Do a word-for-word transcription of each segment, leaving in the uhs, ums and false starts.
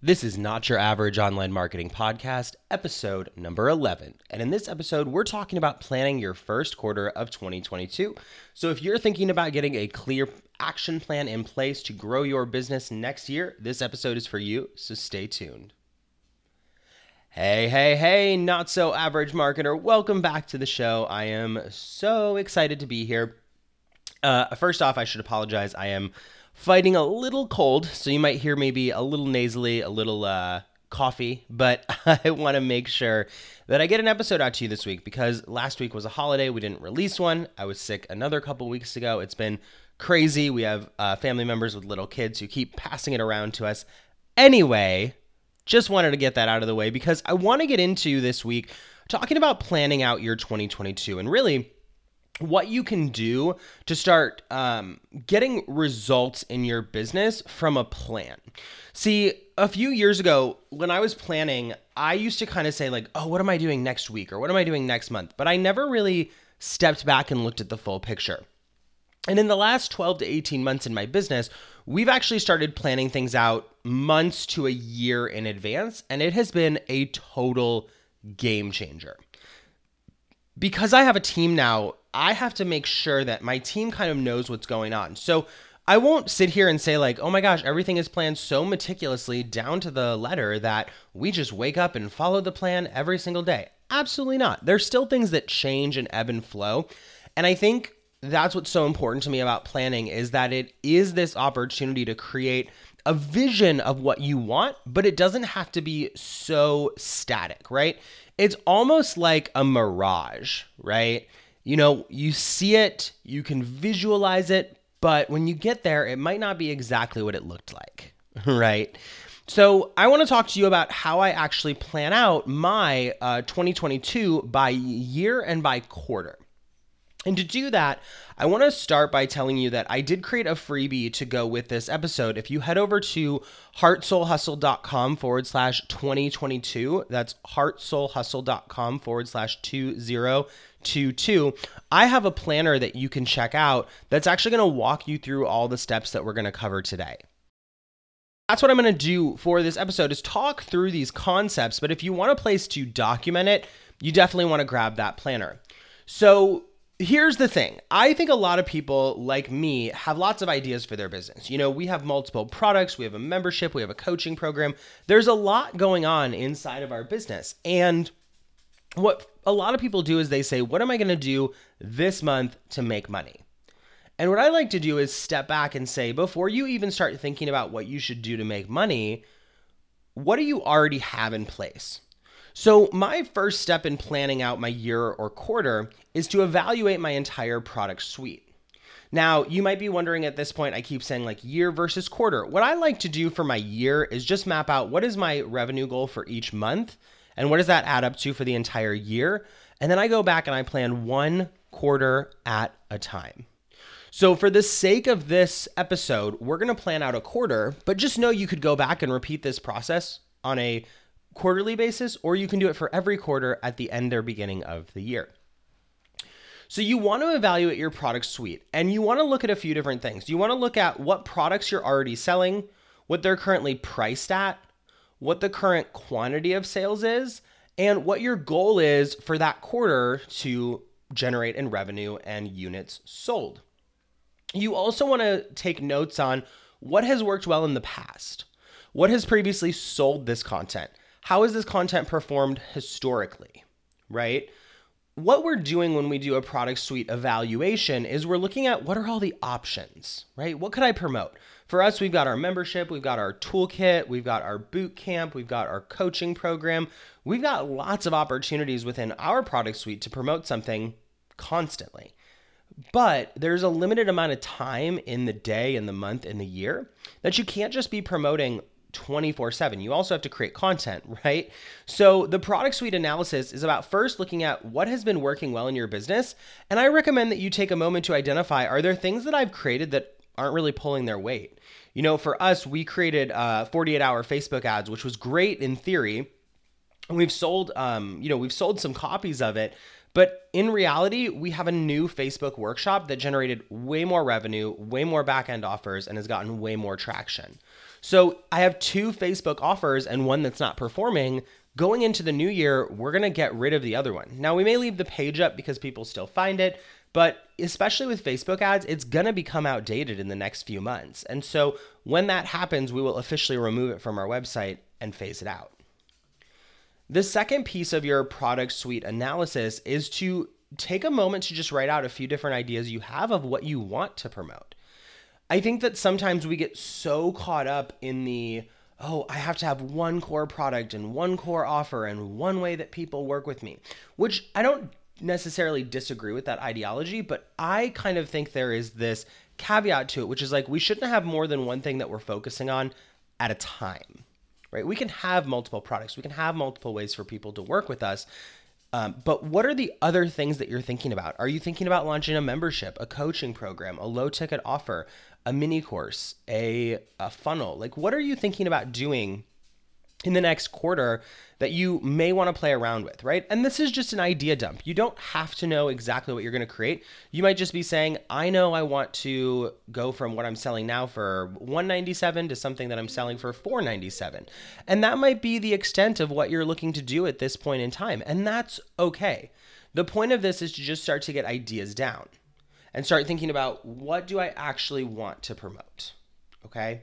This is Not Your Average Online Marketing Podcast, episode number eleven. And in this episode, we're talking about planning your first quarter of twenty twenty-two. So if you're thinking about getting a clear action plan in place to grow your business next year, this episode is for you, so stay tuned. Hey, hey, hey, not so average marketer. Welcome back to the show. I am so excited to be here. Uh, first off, I should apologize. I am fighting a little cold, so you might hear maybe a little nasally, a little uh, coffee, but I want to make sure that I get an episode out to you this week because last week was a holiday. We didn't release one. I was sick another couple weeks ago. It's been crazy. We have uh, family members with little kids who keep passing it around to us. Anyway, just wanted to get that out of the way because I want to get into this week talking about planning out your twenty twenty-two and really what you can do to start um, getting results in your business from a plan. See, a few years ago, when I was planning, I used to kind of say like, oh, what am I doing next week? Or what am I doing next month? But I never really stepped back and looked at the full picture. And in the last twelve to eighteen months in my business, we've actually started planning things out months to a year in advance. And it has been a total game changer. Because I have a team now, I have to make sure that my team kind of knows what's going on. So I won't sit here and say like, oh my gosh, everything is planned so meticulously down to the letter that we just wake up and follow the plan every single day. Absolutely not. There's still things that change and ebb and flow. And I think that's what's so important to me about planning is that it is this opportunity to create a vision of what you want, but it doesn't have to be so static, right? It's almost like a mirage, right? You know, you see it, you can visualize it, but when you get there, it might not be exactly what it looked like, right? So I want to talk to you about how I actually plan out my uh, twenty twenty-two by year and by quarter. And to do that, I want to start by telling you that I did create a freebie to go with this episode. If you head over to heartsoulhustle.com forward slash 2022, that's heartsoulhustle.com forward slash 2022, I have a planner that you can check out that's actually going to walk you through all the steps that we're going to cover today. That's what I'm going to do for this episode is talk through these concepts, but if you want a place to document it, you definitely want to grab that planner. So here's the thing. I think a lot of people like me have lots of ideas for their business. You know, we have multiple products, we have a membership, we have a coaching program. There's a lot going on inside of our business. And what a lot of people do is they say, what am I going to do this month to make money? And what I like to do is step back and say, before you even start thinking about what you should do to make money, what do you already have in place? So my first step in planning out my year or quarter is to evaluate my entire product suite. Now, you might be wondering at this point, I keep saying like year versus quarter. What I like to do for my year is just map out what is my revenue goal for each month and what does that add up to for the entire year? And then I go back and I plan one quarter at a time. So for the sake of this episode, we're going to plan out a quarter, but just know you could go back and repeat this process on a quarterly basis, or you can do it for every quarter at the end or beginning of the year. So you want to evaluate your product suite and you want to look at a few different things. You want to look at what products you're already selling, what they're currently priced at, what the current quantity of sales is, and what your goal is for that quarter to generate in revenue and units sold. You also want to take notes on what has worked well in the past. What has previously sold this content? How has this content performed historically, right? What we're doing when we do a product suite evaluation is we're looking at what are all the options, right? What could I promote? For us, we've got our membership, we've got our toolkit, we've got our boot camp, we've got our coaching program. We've got lots of opportunities within our product suite to promote something constantly. But there's a limited amount of time in the day, in the month, in the year that you can't just be promoting twenty-four seven. You also have to create content, right? So the product suite analysis is about first looking at what has been working well in your business. And I recommend that you take a moment to identify, are there things that I've created that aren't really pulling their weight? You know, for us, we created uh, forty-eight hour Facebook ads, which was great in theory. And we've sold, um, you know, we've sold some copies of it. But in reality, we have a new Facebook workshop that generated way more revenue, way more back-end offers, and has gotten way more traction. So I have two Facebook offers and one that's not performing. Going into the new year, we're going to get rid of the other one. Now, we may leave the page up because people still find it, but especially with Facebook ads, it's going to become outdated in the next few months. And so when that happens, we will officially remove it from our website and phase it out. The second piece of your product suite analysis is to take a moment to just write out a few different ideas you have of what you want to promote. I think that sometimes we get so caught up in the, oh, I have to have one core product and one core offer and one way that people work with me, which I don't necessarily disagree with that ideology, but I kind of think there is this caveat to it, which is like, we shouldn't have more than one thing that we're focusing on at a time, right? We can have multiple products. We can have multiple ways for people to work with us. Um, but what are the other things that you're thinking about? Are you thinking about launching a membership, a coaching program, a low ticket offer, a mini course, a, a funnel? Like, what are you thinking about doing in the next quarter that you may want to play around with, right? And this is just an idea dump. You don't have to know exactly what you're going to create. You might just be saying, I know I want to go from what I'm selling now for one ninety-seven to something that I'm selling for four ninety-seven. And that might be the extent of what you're looking to do at this point in time. And that's okay. The point of this is to just start to get ideas down and start thinking about, what do I actually want to promote? Okay.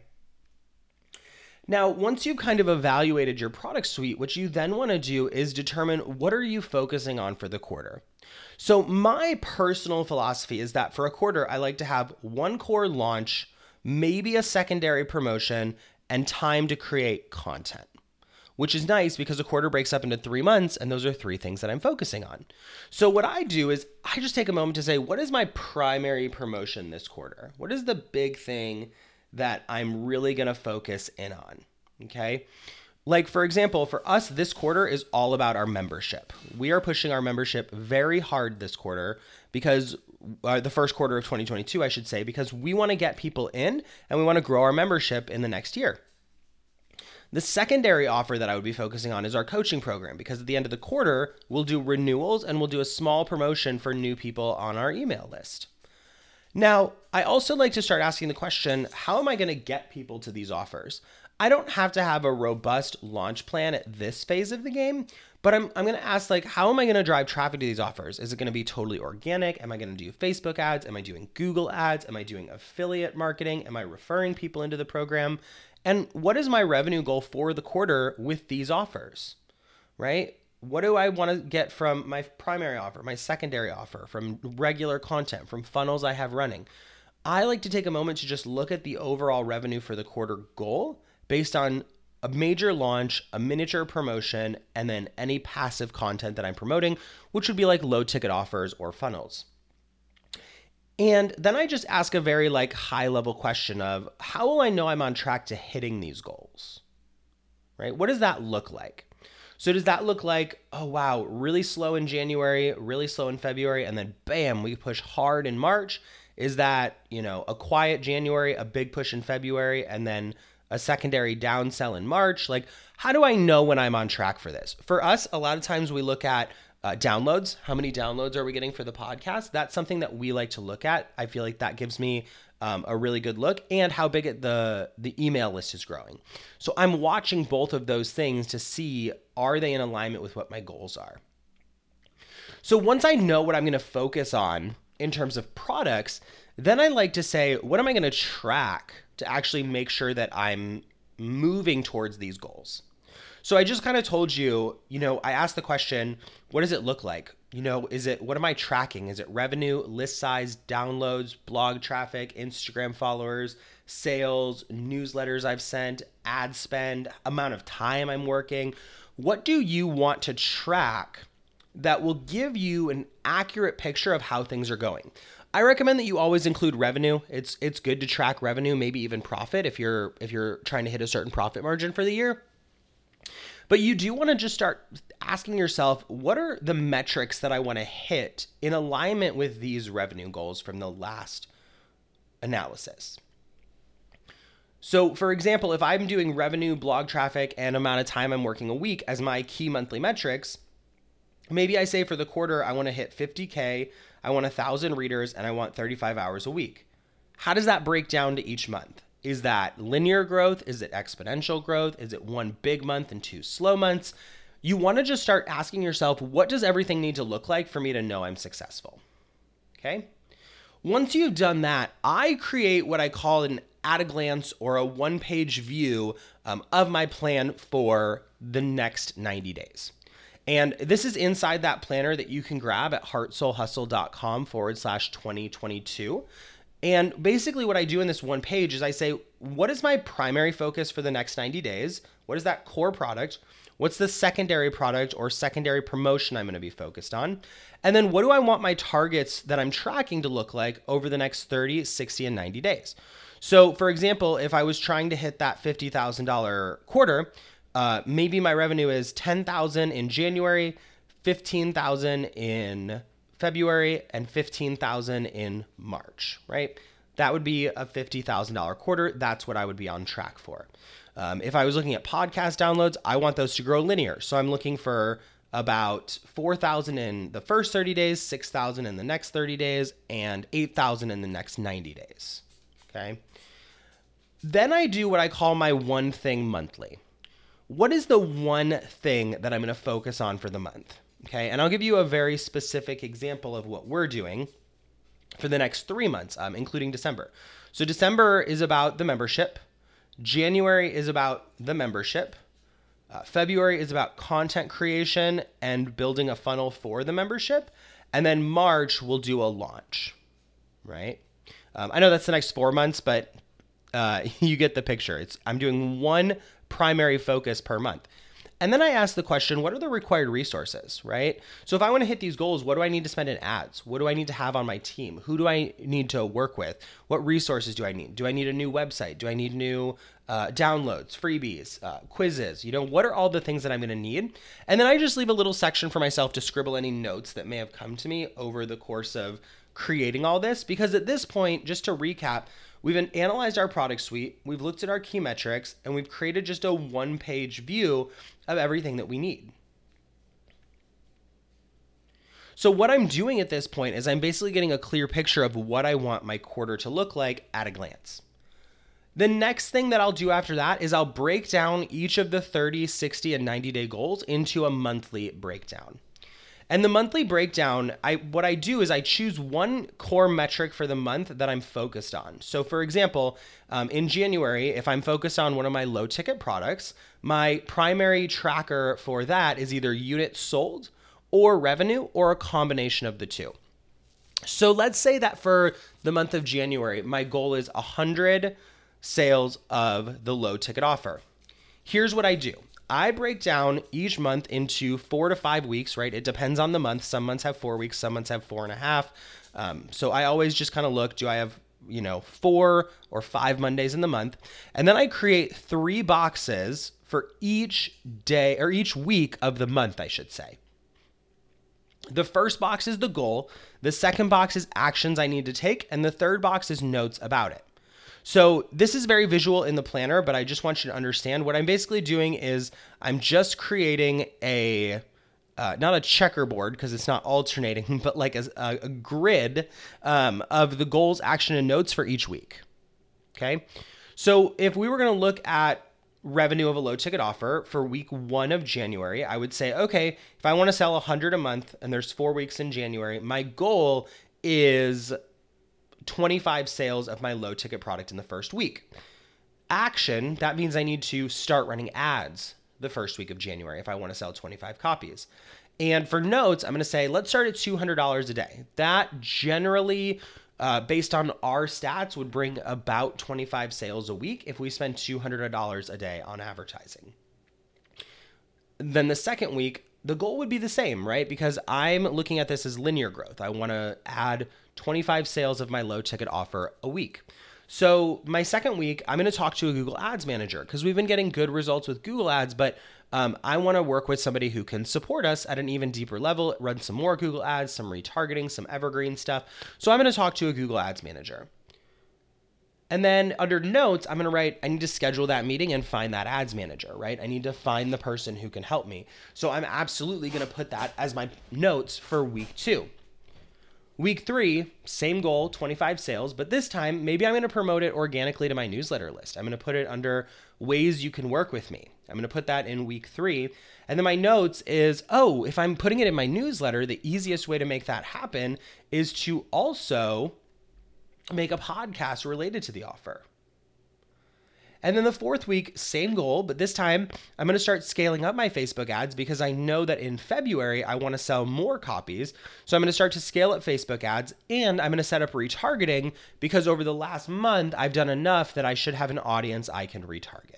Now, once you've kind of evaluated your product suite, what you then want to do is determine, what are you focusing on for the quarter? So my personal philosophy is that for a quarter, I like to have one core launch, maybe a secondary promotion, and time to create content, which is nice because a quarter breaks up into three months, and those are three things that I'm focusing on. So what I do is I just take a moment to say, what is my primary promotion this quarter? What is the big thing that I'm really going to focus in on? Okay. Like, for example, for us, this quarter is all about our membership. We are pushing our membership very hard this quarter because uh, the first quarter of twenty twenty-two, I should say, because we want to get people in and we want to grow our membership in the next year. The secondary offer that I would be focusing on is our coaching program, because at the end of the quarter, we'll do renewals and we'll do a small promotion for new people on our email list. Now, I also like to start asking the question, how am I going to get people to these offers? I don't have to have a robust launch plan at this phase of the game, but I'm, I'm going to ask, like, how am I going to drive traffic to these offers? Is it going to be totally organic? Am I going to do Facebook ads? Am I doing Google ads? Am I doing affiliate marketing? Am I referring people into the program? And what is my revenue goal for the quarter with these offers, right? What do I want to get from my primary offer, my secondary offer, from regular content, from funnels I have running? I like to take a moment to just look at the overall revenue for the quarter goal based on a major launch, a miniature promotion, and then any passive content that I'm promoting, which would be like low ticket offers or funnels. And then I just ask a very like high level question of, how will I know I'm on track to hitting these goals, right? What does that look like? So does that look like, oh, wow, really slow in January, really slow in February, and then bam, we push hard in March? Is that, you know, a quiet January, a big push in February, and then a secondary downsell in March? Like, how do I know when I'm on track for this? For us, a lot of times we look at uh, downloads. How many downloads are we getting for the podcast? That's something that we like to look at. I feel like that gives me Um, a really good look, and how big it, the the email list is growing. So I'm watching both of those things to see, are they in alignment with what my goals are? So once I know what I'm going to focus on in terms of products, then I like to say, what am I going to track to actually make sure that I'm moving towards these goals? So I just kind of told you, you know, I asked the question, what does it look like? You know, is it, what am I tracking? Is it revenue, list size, downloads, blog traffic, Instagram followers, sales, newsletters I've sent, ad spend, amount of time I'm working? What do you want to track that will give you an accurate picture of how things are going? I recommend that you always include revenue. It's it's good to track revenue, maybe even profit if you're if you're trying to hit a certain profit margin for the year. But you do want to just start asking yourself, what are the metrics that I want to hit in alignment with these revenue goals from the last analysis? So for example, if I'm doing revenue, blog traffic, and amount of time I'm working a week as my key monthly metrics, maybe I say for the quarter, I want to hit fifty K, I want one thousand readers, and I want thirty-five hours a week. How does that break down to each month? Is that linear growth? Is it exponential growth? Is it one big month and two slow months? You want to just start asking yourself, what does everything need to look like for me to know I'm successful? Okay. Once you've done that, I create what I call an at a glance or a one-page view um, of my plan for the next ninety days. And this is inside that planner that you can grab at heartsoulhustle.com forward slash 2022. And basically what I do in this one page is I say, what is my primary focus for the next ninety days? What is that core product? What's the secondary product or secondary promotion I'm going to be focused on? And then what do I want my targets that I'm tracking to look like over the next thirty, sixty, and ninety days? So for example, if I was trying to hit that fifty thousand dollars quarter, uh, maybe my revenue is ten thousand dollars in January, fifteen thousand dollars in February, and fifteen thousand dollars in March, right? That would be a fifty thousand dollars quarter. That's what I would be on track for. Um, if I was looking at podcast downloads, I want those to grow linear. So I'm looking for about four thousand in the first thirty days, six thousand in the next thirty days, and eight thousand in the next ninety days, okay? Then I do what I call my one thing monthly. What is the one thing that I'm going to focus on for the month? Okay, and I'll give you a very specific example of what we're doing for the next three months, um, including December. So December is about the membership. January is about the membership. Uh, February is about content creation and building a funnel for the membership. And then March, we'll do a launch, right? Um, I know that's the next four months, but uh, you get the picture. It's I'm doing one primary focus per month. And then I ask the question, what are the required resources, right? So if I want to hit these goals, what do I need to spend in ads? What do I need to have on my team? Who do I need to work with? What resources do I need? Do I need a new website? Do I need new uh, downloads, freebies, uh, quizzes? You know, what are all the things that I'm going to need? And then I just leave a little section for myself to scribble any notes that may have come to me over the course of creating all this. Because at this point, just to recap, we've analyzed our product suite, we've looked at our key metrics, and we've created just a one-page view of everything that we need. So what I'm doing at this point is I'm basically getting a clear picture of what I want my quarter to look like at a glance. The next thing that I'll do after that is I'll break down each of the thirty, sixty, and ninety day goals into a monthly breakdown. And the monthly breakdown, I what I do is I choose one core metric for the month that I'm focused on. So for example, um, in January, if I'm focused on one of my low ticket products, my primary tracker for that is either units sold or revenue or a combination of the two. So let's say that for the month of January, my goal is one hundred sales of the low ticket offer. Here's what I do. I break down each month into four to five weeks, right? It depends on the month. Some months have four weeks, some months have four and a half. Um, so I always just kind of look, do I have, you know, four or five Mondays in the month? And then I create three boxes for each day or each week of the month, I should say. The first box is the goal. The second box is actions I need to take. And the third box is notes about it. So this is very visual in the planner, but I just want you to understand what I'm basically doing is I'm just creating a, uh, not a checkerboard because it's not alternating, but like a, a grid um, of the goals, action, and notes for each week. Okay. So if we were going to look at revenue of a low ticket offer for week one of January, I would say, okay, if I want to sell one hundred a month and there's four weeks in January, my goal is twenty-five sales of my low ticket product in the first week. Action, that means I need to start running ads the first week of January if I want to sell twenty-five copies. And for notes, I'm going to say, let's start at two hundred dollars a day. That generally, uh, based on our stats, would bring about twenty-five sales a week if we spend two hundred dollars a day on advertising. Then the second week, the goal would be the same, right? Because I'm looking at this as linear growth. I want to add twenty-five sales of my low ticket offer a week. So my second week, I'm going to talk to a Google Ads manager because we've been getting good results with Google Ads, but um, I want to work with somebody who can support us at an even deeper level, run some more Google Ads, some retargeting, some evergreen stuff. So I'm going to talk to a Google Ads manager. And then under notes, I'm going to write, I need to schedule that meeting and find that ads manager, right? I need to find the person who can help me. So I'm absolutely going to put that as my notes for week two. Week three, same goal, twenty-five sales, but this time maybe I'm going to promote it organically to my newsletter list. I'm going to put it under ways you can work with me. I'm going to put that in week three. And then my notes is, oh, if I'm putting it in my newsletter, the easiest way to make that happen is to also make a podcast related to the offer. And then the fourth week, same goal, but this time I'm going to start scaling up my Facebook ads because I know that in February, I want to sell more copies. So I'm going to start to scale up Facebook ads, and I'm going to set up retargeting because over the last month, I've done enough that I should have an audience I can retarget.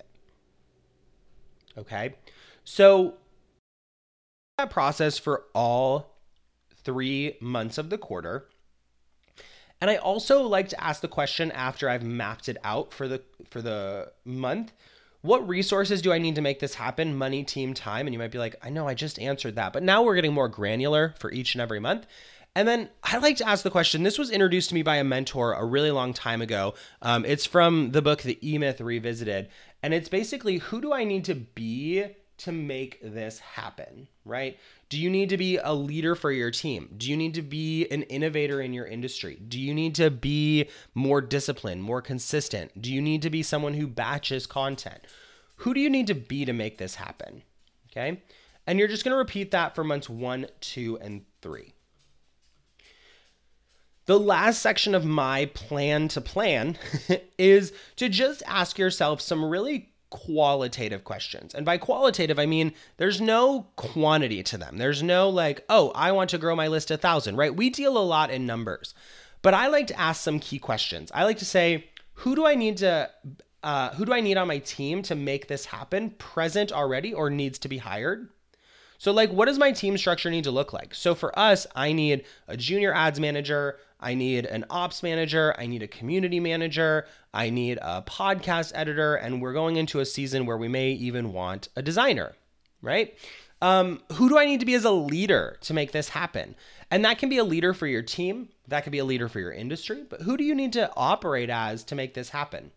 Okay. So that process for all three months of the quarter. And I also like to ask the question after I've mapped it out for the for the month, what resources do I need to make this happen? Money, team, time. And you might be like, I know I just answered that, but now we're getting more granular for each and every month. And then I like to ask the question, this was introduced to me by a mentor a really long time ago. Um, it's from the book, The E-Myth Revisited. And it's basically, who do I need to be to make this happen, right? Do you need to be a leader for your team? Do you need to be an innovator in your industry? Do you need to be more disciplined, more consistent? Do you need to be someone who batches content? Who do you need to be to make this happen? Okay. And you're just going to repeat that for months one, two, and three. The last section of my plan to plan is to just ask yourself some really qualitative questions. And by qualitative, I mean, there's no quantity to them. There's no like, oh, I want to grow my list a thousand, right? We deal a lot in numbers, but I like to ask some key questions. I like to say, who do I need to, uh, who do I need on my team to make this happen, present already or needs to be hired? So like, what does my team structure need to look like? So for us, I need a junior ads manager. I need an ops manager. I need a community manager. I need a podcast editor. And we're going into a season where we may even want a designer, right? Um, who do I need to be as a leader to make this happen? And that can be a leader for your team. That could be a leader for your industry. But who do you need to operate as to make this happen?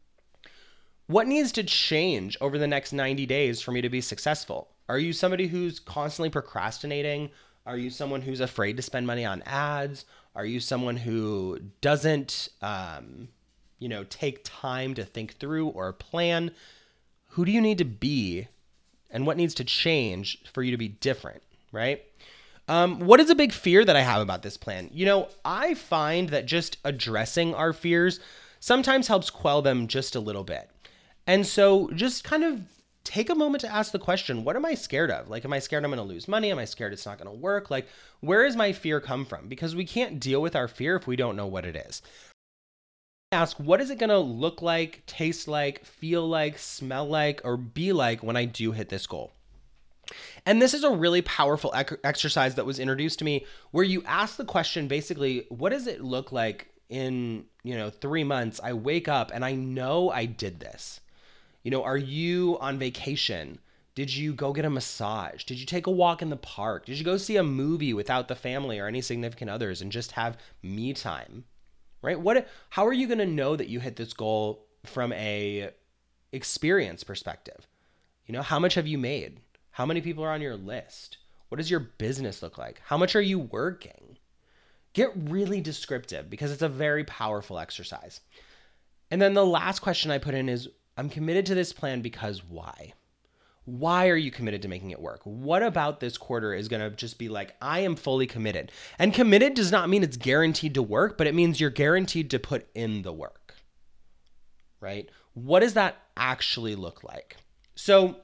What needs to change over the next ninety days for me to be successful? Are you somebody who's constantly procrastinating? Are you someone who's afraid to spend money on ads? Are you someone who doesn't, um, you know, take time to think through or plan? Who do you need to be and what needs to change for you to be different, right? Um, what is a big fear that I have about this plan? You know, I find that just addressing our fears sometimes helps quell them just a little bit. And so just kind of take a moment to ask the question, what am I scared of? Like, am I scared I'm going to lose money? Am I scared it's not going to work? Like, where does my fear come from? Because we can't deal with our fear if we don't know what it is. Ask, what is it going to look like, taste like, feel like, smell like, or be like when I do hit this goal? And this is a really powerful ec- exercise that was introduced to me where you ask the question, basically, what does it look like in, you know, three months? I wake up and I know I did this. You know, are you on vacation? Did you go get a massage? Did you take a walk in the park? Did you go see a movie without the family or any significant others and just have me time? Right? What? How are you going to know that you hit this goal from a experience perspective? You know, how much have you made? How many people are on your list? What does your business look like? How much are you working? Get really descriptive because it's a very powerful exercise. And then the last question I put in is, I'm committed to this plan because why? Why are you committed to making it work? What about this quarter is going to just be like, I am fully committed? And committed does not mean it's guaranteed to work, but it means you're guaranteed to put in the work, right? What does that actually look like? So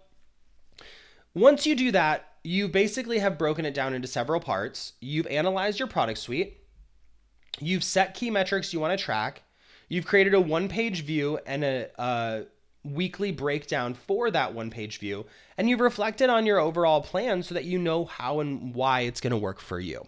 once you do that, you basically have broken it down into several parts. You've analyzed your product suite. You've set key metrics you want to track. You've created a one-page view and a, a weekly breakdown for that one-page view, and you've reflected on your overall plan so that you know how and why it's going to work for you.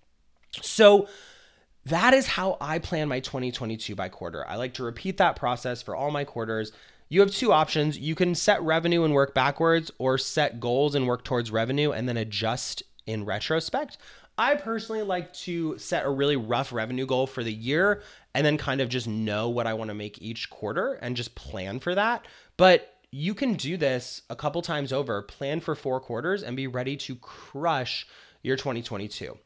So that is how I plan my twenty twenty-two by quarter. I like to repeat that process for all my quarters. You have two options. You can set revenue and work backwards, or set goals and work towards revenue and then adjust in retrospect. I personally like to set a really rough revenue goal for the year and then kind of just know what I want to make each quarter and just plan for that. But you can do this a couple times over, plan for four quarters and be ready to crush your twenty twenty-two.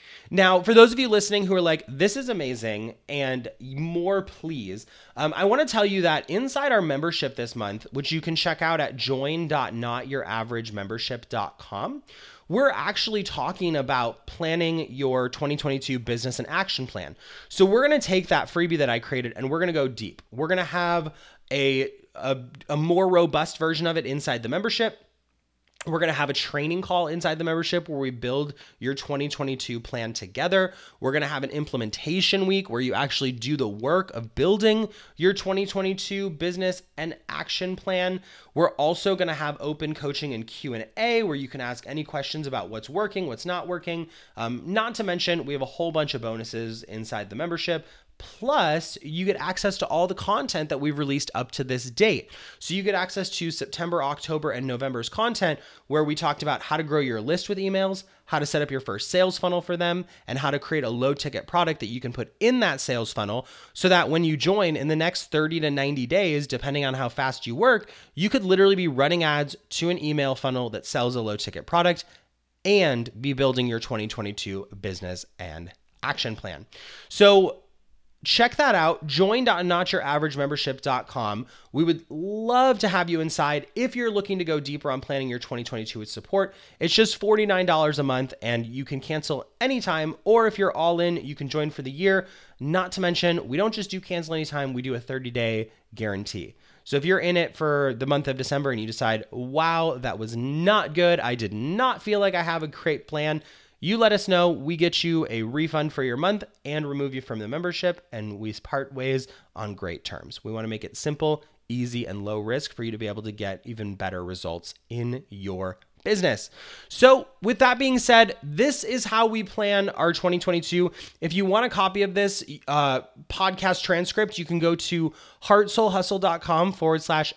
Now, for those of you listening who are like, this is amazing and more please, um, I want to tell you that inside our membership this month, which you can check out at join dot not your average membership dot com, we're actually talking about planning your twenty twenty-two business and action plan. So we're going to take that freebie that I created and we're going to go deep. We're going to have a, a, a more robust version of it inside the membership. We're going to have a training call inside the membership where we build your twenty twenty-two plan together. We're going to have an implementation week where you actually do the work of building your twenty twenty-two business and action plan. We're also going to have open coaching and Q and A where you can ask any questions about what's working, what's not working. Um, not to mention, we have a whole bunch of bonuses inside the membership. Plus, you get access to all the content that we've released up to this date. So you get access to September, October, and November's content where we talked about how to grow your list with emails, how to set up your first sales funnel for them, and how to create a low ticket product that you can put in that sales funnel so that when you join in the next thirty to ninety days, depending on how fast you work, you could literally be running ads to an email funnel that sells a low ticket product and be building your twenty twenty-two business and action plan. So check that out, join dot not your average membership dot com. We would love to have you inside if you're looking to go deeper on planning your twenty twenty-two with support. It's just forty-nine dollars a month and you can cancel anytime, or if you're all in, you can join for the year. Not to mention, we don't just do cancel anytime, we do a thirty-day guarantee. So if you're in it for the month of December and you decide, wow, that was not good, I did not feel like I have a great plan, you let us know, we get you a refund for your month and remove you from the membership, and we part ways on great terms. We want to make it simple, easy, and low risk for you to be able to get even better results in your business. So with that being said, this is how we plan our twenty twenty-two. If you want a copy of this uh, podcast transcript, you can go to heartsoulhustle.com forward slash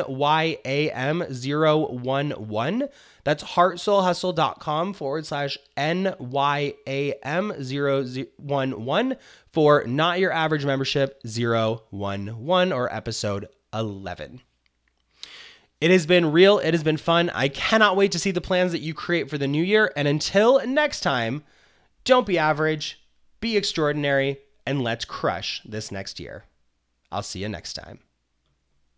NYAM011. That's heartsoulhustle.com forward slash NYAM011 for Not Your Average Membership zero one one or episode eleven. It has been real. It has been fun. I cannot wait to see the plans that you create for the new year. And until next time, don't be average, be extraordinary, and let's crush this next year. I'll see you next time.